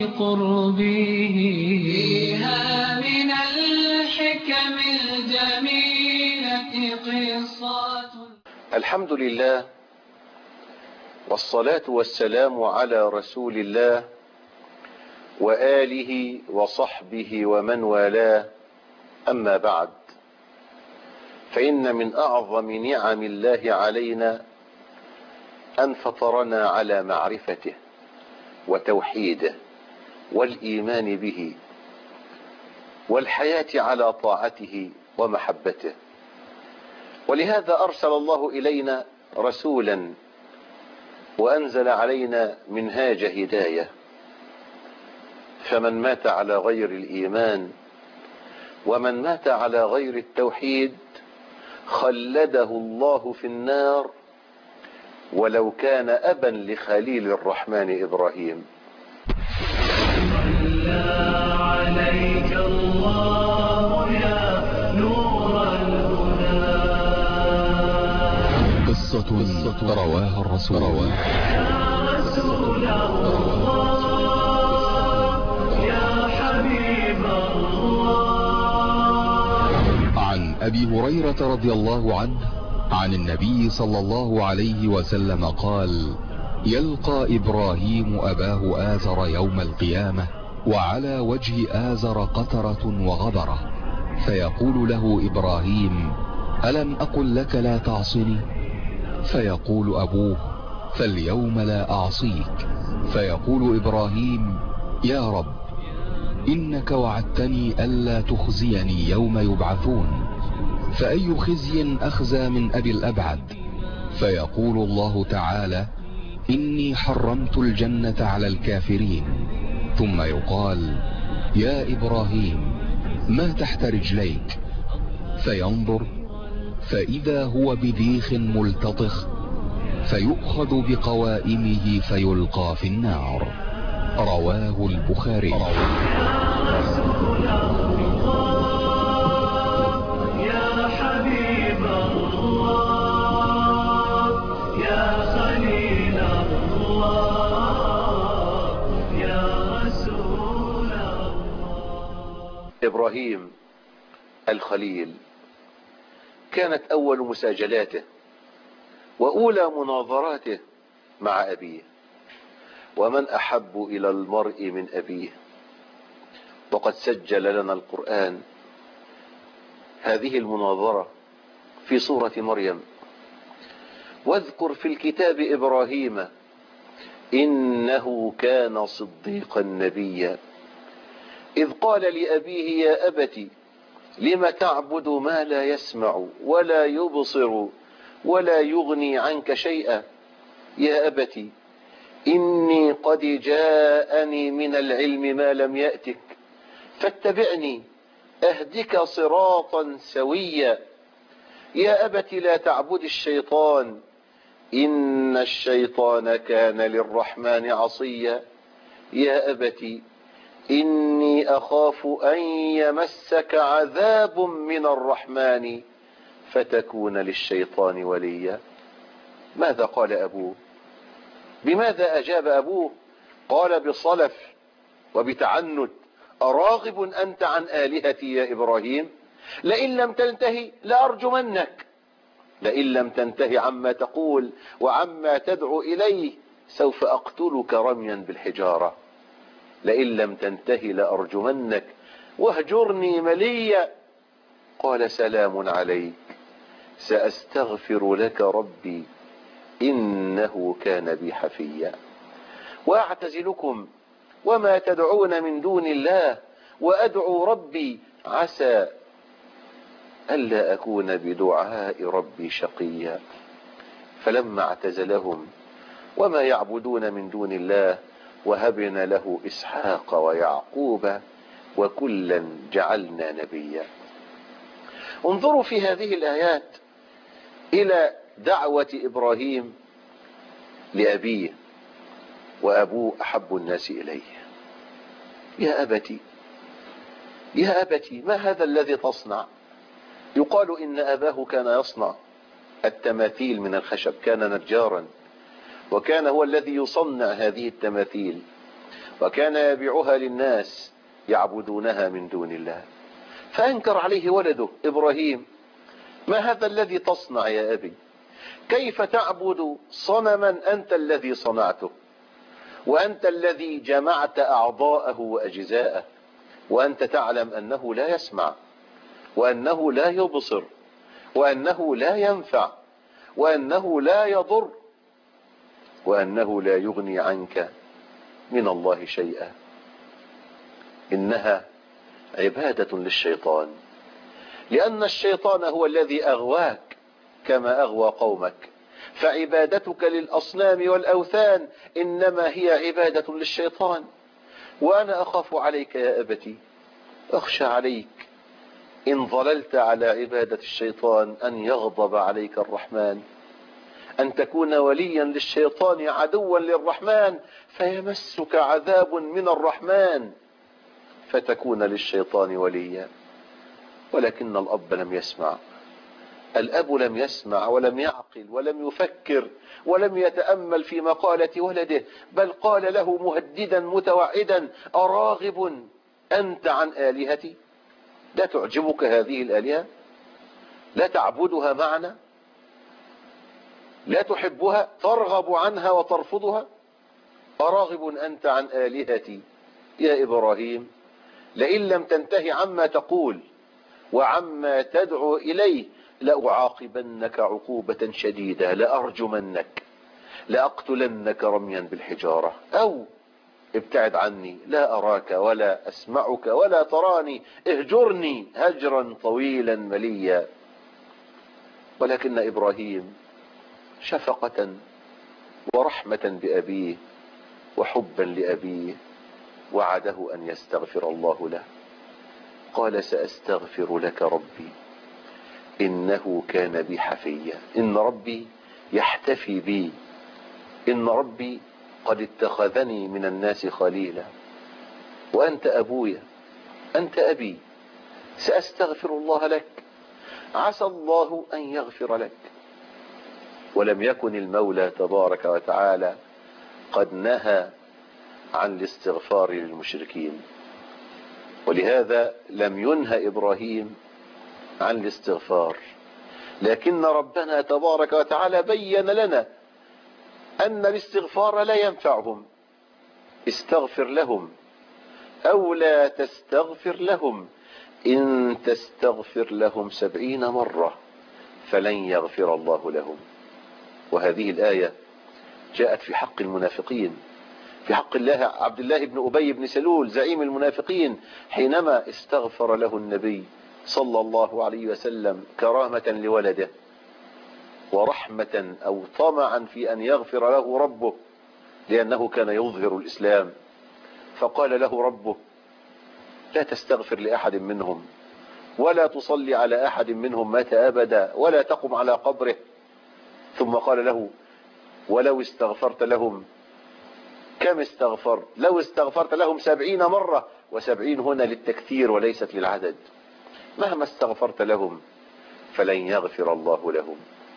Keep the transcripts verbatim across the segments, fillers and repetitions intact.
قربه فيها من الحكم الجميلة قصات. الحمد لله والصلاة والسلام على رسول الله وآله وصحبه ومن والاه، أما بعد، فإن من أعظم نعم الله علينا أن فطرنا على معرفته وتوحيده والإيمان به والحياة على طاعته ومحبته. ولهذا أرسل الله إلينا رسولا وأنزل علينا منهاج هداية، فمن مات على غير الإيمان ومن مات على غير التوحيد خلده الله في النار ولو كان أبا لخليل الرحمن إبراهيم. صلى عليك الله يا نور الهدى. قصة رواها الرسول يا رسول الله يا حبيب الله. عن أبي هريرة رضي الله عنه عن النبي صلى الله عليه وسلم قال: يلقى إبراهيم أباه آزر يوم القيامة وعلى وجه آزر قترة وغبرة، فيقول له إبراهيم: ألم أقل لك لا تعصني؟ فيقول أبوه: فاليوم لا أعصيك. فيقول إبراهيم: يا رب، إنك وعدتني ألا تخزيني يوم يبعثون، فأي خزي أخزى من أبي الأبعد؟ فيقول الله تعالى: إني حرمت الجنة على الكافرين. ثم يقال: يا إبراهيم، ما تحت رجليك؟ فينظر فإذا هو بذيخ ملتطخ، فيؤخذ بقوائمه فيلقى في النار. رواه البخاري. يا حبيب الله يا خليل الله يا رسول الله. إبراهيم الخليل كانت أول مساجلاته وأولى مناظراته مع أبيه، ومن أحب إلى المرء من أبيه. وقد سجل لنا القرآن هذه المناظرة في سورة مريم: واذكر في الكتاب إبراهيم إنه كان صديقا نبيا إذ قال لأبيه يا أبت لم تعبد ما لا يسمع ولا يبصر ولا يغني عنك شيئا يا أبت إني قد جاءني من العلم ما لم يأتك فاتبعني أهدك صراطا سويا يا أبت لا تعبد الشيطان إن الشيطان كان للرحمن عصيا يا أبت إني أخاف أن يمسك عذاب من الرحمن فتكون للشيطان وليا. ماذا قال أبوه؟ بماذا أجاب أبوه؟ قال بصلف وبتعنت: أراغب أنت عن آلهتي يا إبراهيم؟ لئن لم تنتهي لأرجمنك، لئن لم تنتهي عما تقول وعما تدعو إليه سوف أقتلك رميا بالحجارة، لئن لم تنتهي لأرجمنك واهجرني مليا. قال: سلام عليك سأستغفر لك ربي إنه كان بي حفيا. وأعتزلكم وما تدعون من دون الله وأدعو ربي عسى ألا أكون بدعاء ربي شقيا. فلما اعتزلهم وما يعبدون من دون الله وهبنا له إسحاق ويعقوب وكلا جعلنا نبيا. انظروا في هذه الآيات إلى دعوة إبراهيم لأبيه، وأبوه أحب الناس إليه: يا أبتي يا أبتي ما هذا الذي تصنع؟ يقال إن أباه كان يصنع التماثيل من الخشب، كان نجارا، وكان هو الذي يصنع هذه التماثيل وكان يبيعها للناس يعبدونها من دون الله. فأنكر عليه ولده إبراهيم: ما هذا الذي تصنع يا أبي؟ كيف تعبد صنما أنت الذي صنعته، وأنت الذي جمعت أعضاءه وأجزاءه، وأنت تعلم أنه لا يسمع، وأنه لا يبصر، وأنه لا ينفع، وأنه لا يضر، وأنه لا يغني عنك من الله شيئا. إنها عبادة للشيطان، لأن الشيطان هو الذي أغواك كما أغوى قومك. فعبادتك للأصنام والأوثان إنما هي عبادة للشيطان. وأنا أخاف عليك يا أبتي، أخشى عليك إن ظللت على عبادة الشيطان أن يغضب عليك الرحمن، أن تكون وليا للشيطان عدوا للرحمن فيمسك عذاب من الرحمن فتكون للشيطان وليا. ولكن الأب لم يسمع، الأب لم يسمع ولم يعقل ولم يفكر ولم يتأمل في مقالة ولده، بل قال له مهددا متوعدا: أراغب أنت عن آلهتي؟ لا تعجبك هذه الآلهة؟ لا تعبدها معنا؟ لا تحبها؟ ترغب عنها وترفضها؟ أراغب أنت عن آلهتي يا إبراهيم؟ لئن لم تنتهي عما تقول وعما تدعو إليه لأعاقبنك عقوبة شديدة، لأرجمنك، لأقتلنك رميا بالحجارة، أو ابتعد عني، لا أراك ولا أسمعك ولا تراني، اهجرني هجرا طويلا مليا. ولكن إبراهيم شفقة ورحمة بأبيه وحبا لأبيه وعده أن يستغفر الله له. قال: سأستغفر لك ربي إنه كان بي حفيا. إن ربي يحتفي بي، إن ربي قد اتخذني من الناس خليلا، وأنت أبويا، أنت أبي، سأستغفر الله لك، عسى الله أن يغفر لك. ولم يكن المولى تبارك وتعالى قد نهى عن الاستغفار للمشركين، ولهذا لم ينهى إبراهيم عن الاستغفار. لكن ربنا تبارك وتعالى بين لنا أن الاستغفار لا ينفعهم. استغفر لهم أو لا تستغفر لهم، إن تستغفر لهم سبعين مرة فلن يغفر الله لهم. وهذه الآية جاءت في حق المنافقين، في حق الله عبد الله بن أبي بن سلول زعيم المنافقين، حينما استغفر له النبي صلى الله عليه وسلم كرامة لولده ورحمة أو طمعا في أن يغفر له ربه، لأنه كان يظهر الإسلام. فقال له ربه: لا تستغفر لأحد منهم، ولا تصلي على أحد منهم مات أبدا، ولا تقم على قبره. ثم قال له: ولو استغفرت لهم، كم استغفر؟ لو استغفرت لهم سبعين مرة، وسبعين هنا للتكثير وليست للعدد. مهما استغفرت لهم فلن يغفر الله لهم.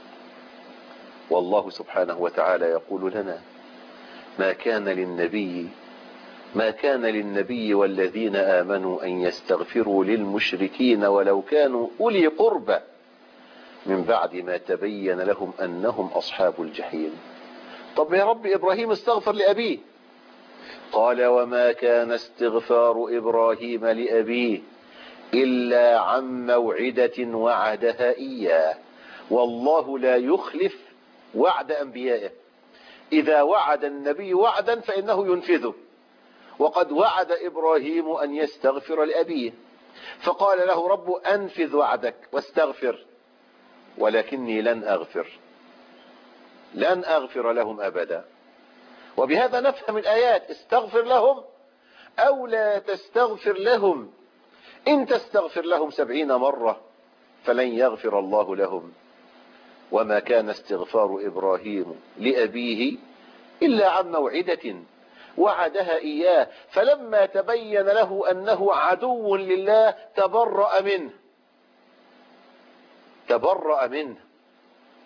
والله سبحانه وتعالى يقول لنا: ما كان للنبي ما كان للنبي والذين آمنوا أن يستغفروا للمشركين ولو كانوا أولي قربى من بعد ما تبين لهم أنهم أصحاب الجحيم. طب يا رب إبراهيم استغفر لأبيه. قال: وما كان استغفار إبراهيم لأبيه إلا عن موعدة وعدها إياه، والله لا يخلف وعد أنبيائه. إذا وعد النبي وعدا فإنه ينفذه، وقد وعد إبراهيم أن يستغفر لأبيه، فقال له رب: أنفذ وعدك واستغفر، ولكني لن أغفر لن أغفر لهم أبدا. وبهذا نفهم الآيات: استغفر لهم أو لا تستغفر لهم، إن تستغفر لهم سبعين مرة فلن يغفر الله لهم. وما كان استغفار إبراهيم لأبيه إلا عن موعدة وعدها إياه، فلما تبين له أنه عدو لله تبرأ منه تبرأ منه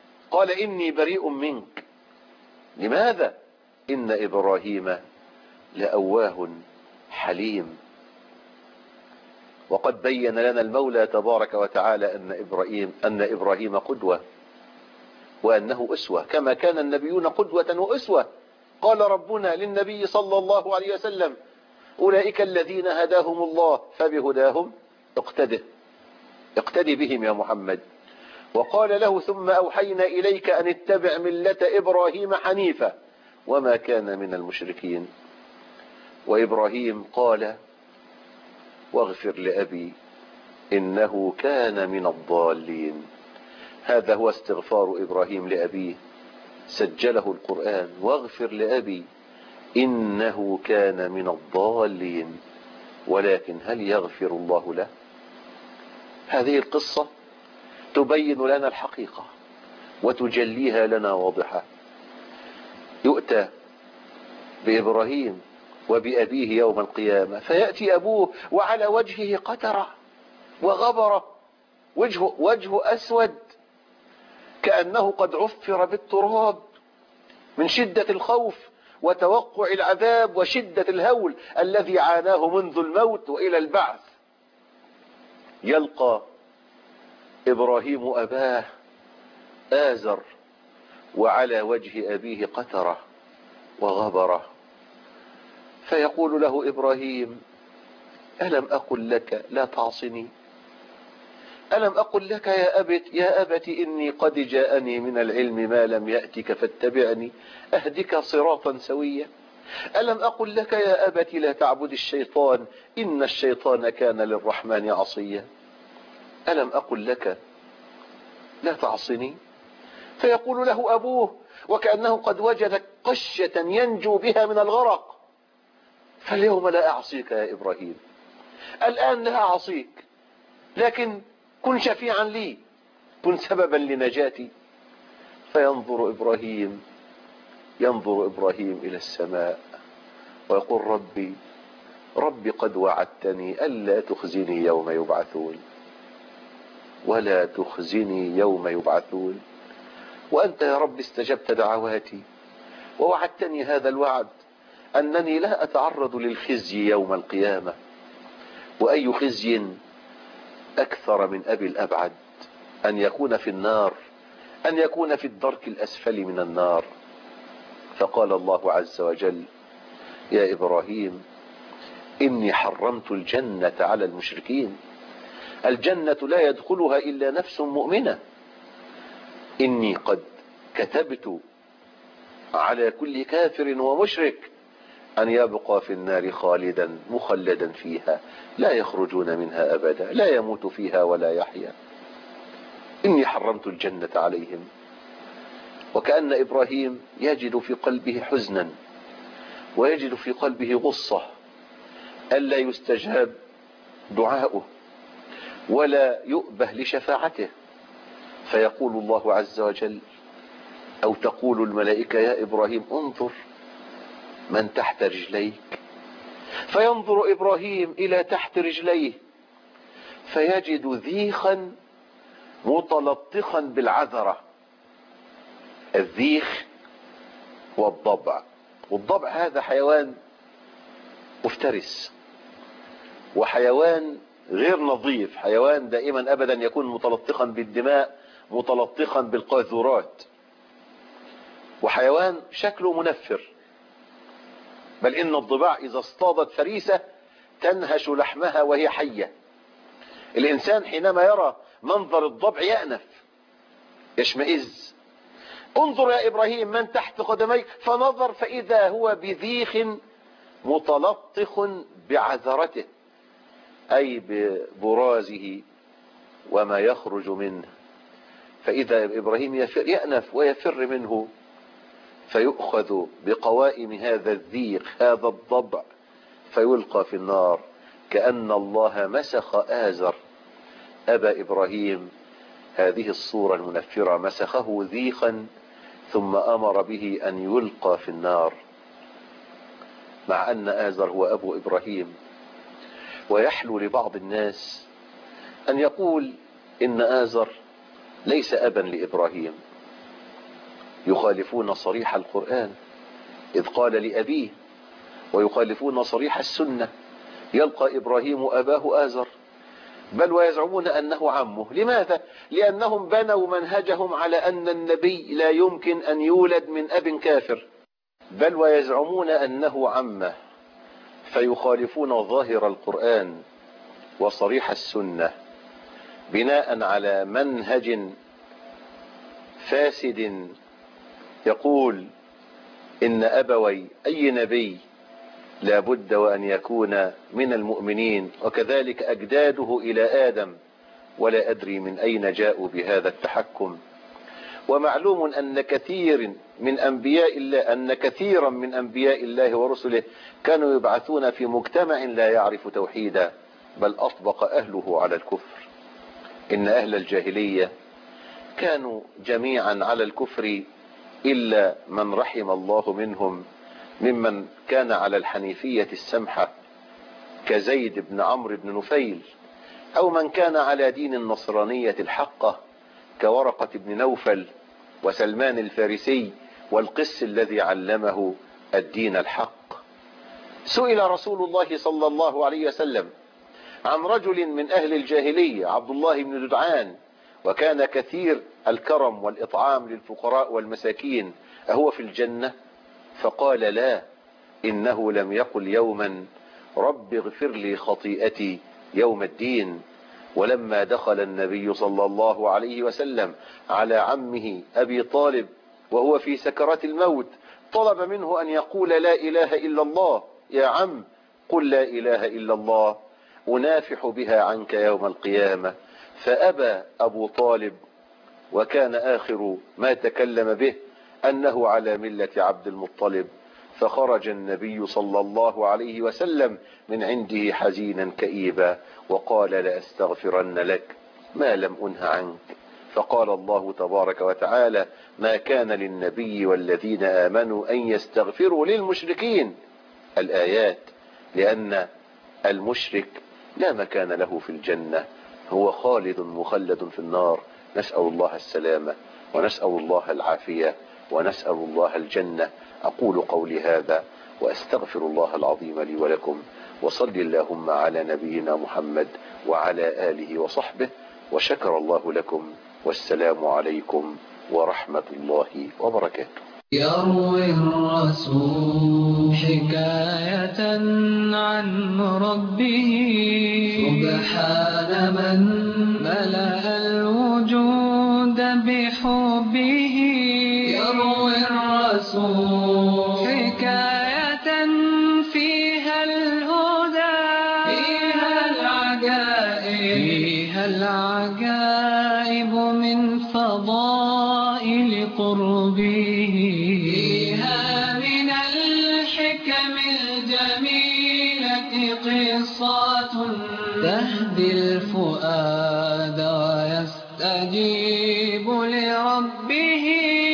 قال: إني بريء منك. لماذا؟ إن إبراهيم لأواه حليم. وقد بين لنا المولى تبارك وتعالى أن إبراهيم, أن إبراهيم قدوة وأنه أسوة، كما كان النبيون قدوة وأسوة. قال ربنا للنبي صلى الله عليه وسلم: أولئك الذين هداهم الله فبهداهم اقتده، اقتدي بهم يا محمد. وقال له: ثم أوحينا إليك أن اتبع ملة إبراهيم حنيفا وما كان من المشركين. وإبراهيم قال: واغفر لأبي إنه كان من الضالين. هذا هو استغفار إبراهيم لأبيه، سجله القرآن: واغفر لأبي إنه كان من الضالين. ولكن هل يغفر الله له؟ هذه القصة تبين لنا الحقيقة وتجليها لنا واضحة. يؤتى بإبراهيم وبأبيه يوم القيامة، فيأتي أبوه وعلى وجهه قترة وغبرة، وجهه, وجهه أسود كأنه قد عفر بالتراب من شدة الخوف وتوقع العذاب وشدة الهول الذي عاناه منذ الموت وإلى البعث. يلقى إبراهيم أباه آزر وعلى وجه أبيه قترة وغبرة، فيقول له إبراهيم: ألم أقل لك لا تعصني؟ ألم أقل لك يا أبت يا أبت إني قد جاءني من العلم ما لم يأتك فاتبعني أهدك صراطا سويا؟ ألم أقل لك يا أبت لا تعبد الشيطان إن الشيطان كان للرحمن عصيا؟ ألم أقل لك لا تعصني؟ فيقول له أبوه وكأنه قد وجد قشة ينجو بها من الغرق: فاليوم لا أعصيك يا إبراهيم، الآن لا أعصيك، لكن كن شفيعا لي، كن سببا لنجاتي. فينظر إبراهيم ينظر إبراهيم إلى السماء ويقول: ربي ربي قد وعدتني ألا تخزني يوم يبعثون، ولا تخزني يوم يبعثون، وأنت يا رب استجبت دعواتي ووعدتني هذا الوعد أنني لا أتعرض للخزي يوم القيامة. وأي خزي أكثر من أبي الأبعد أن يكون في النار، أن يكون في الدرك الأسفل من النار. فقال الله عز وجل: يا إبراهيم إني حرمت الجنة على المشركين، الجنة لا يدخلها إلا نفس مؤمنة، إني قد كتبت على كل كافر ومشرك أن يبقى في النار خالدا مخلدا فيها لا يخرجون منها أبدا، لا يموت فيها ولا يحيا، إني حرمت الجنة عليهم. وكأن إبراهيم يجد في قلبه حزنا ويجد في قلبه غصة ألا يستجاب دعاؤه ولا يؤبه لشفاعته. فيقول الله عز وجل أو تقول الملائكة: يا إبراهيم انظر من تحت رجليك. فينظر إبراهيم إلى تحت رجليه فيجد ذيخا متلطخا بالعذرة. الذيخ والضبع، والضبع هذا حيوان مفترس وحيوان غير نظيف، حيوان دائما أبدا يكون متلطخا بالدماء، متلطخا بالقاذورات، وحيوان شكله منفر. بل إن الضباع إذا اصطادت فريسة تنهش لحمها وهي حية. الإنسان حينما يرى منظر الضبع يأنف يشمئز. انظر يا إبراهيم من تحت قدميك، فنظر فإذا هو بذيخ متلطخ بعذرته، أي ببرازه وما يخرج منه. فإذا إبراهيم يفر يأنف ويفر منه، فيؤخذ بقوائم هذا الذيخ هذا الضبع فيلقى في النار، كأن الله مسخ آزر أبا إبراهيم هذه الصورة المنفرة، مسخه ذيخا ثم أمر به أن يلقى في النار، مع أن آزر هو أبو إبراهيم. ويحلو لبعض الناس أن يقول إن آزر ليس أبا لإبراهيم، يخالفون صريح القرآن إذ قال لأبيه: ويخالفون صريح السنة. يلقى إبراهيم أباه آزر، بل ويزعمون أنه عمه. لماذا؟ لأنهم بنوا منهجهم على أن النبي لا يمكن أن يولد من أب كافر، بل ويزعمون أنه عمه، فيخالفون ظاهر القرآن وصريح السنة بناء على منهج فاسد يقول إن أبوي أي نبي لا بد وأن يكون من المؤمنين، وكذلك أجداده إلى آدم، ولا أدري من أين جاءوا بهذا التحكم. ومعلوم أن كثير من أنبياء الله أن كثيرا من أنبياء الله ورسله كانوا يبعثون في مجتمع لا يعرف توحيدا، بل أطبق أهله على الكفر. إن أهل الجاهلية كانوا جميعا على الكفر إلا من رحم الله منهم، ممن كان على الحنيفية السمحة كزيد بن عمرو بن نفيل، أو من كان على دين النصرانية الحقة كورقة بن نوفل وسلمان الفارسي والقس الذي علمه الدين الحق. سئل رسول الله صلى الله عليه وسلم عن رجل من أهل الجاهلية، عبد الله بن جدعان، وكان كثير الكرم والإطعام للفقراء والمساكين، أهو في الجنة؟ فقال لا، إنه لم يقل يوما رب اغفر لي خطيئتي يوم الدين. ولما دخل النبي صلى الله عليه وسلم على عمه أبي طالب وهو في سكرات الموت، طلب منه أن يقول لا إله إلا الله. يا عم قل لا إله إلا الله أنافح بها عنك يوم القيامة. فأبى أبو طالب، وكان آخر ما تكلم به أنه على ملة عبد المطلب. فخرج النبي صلى الله عليه وسلم من عنده حزينا كئيبا وقال لأستغفرن لك ما لم أنه عنك. فقال الله تبارك وتعالى ما كان للنبي والذين آمنوا أن يستغفروا للمشركين، الآيات، لأن المشرك لا مكان له في الجنة، هو خالد مخلد في النار. نسأل الله السلامة ونسأل الله العافية ونسأل الله الجنة. أقول قولي هذا وأستغفر الله العظيم لي ولكم، وصل اللهم على نبينا محمد وعلى آله وصحبه، وشكر الله لكم، والسلام عليكم ورحمة الله وبركاته. يروي الرسول حكاية عن ربه سبحان من ملأ الوجود بحبه. يروي الرسول حكاية فيها الهدى، فيها العجائب، فيها العجائب من فضائل قربه، فيها من الحكم الجميلة قصات تهدي الفؤاد ويستجيب لربه.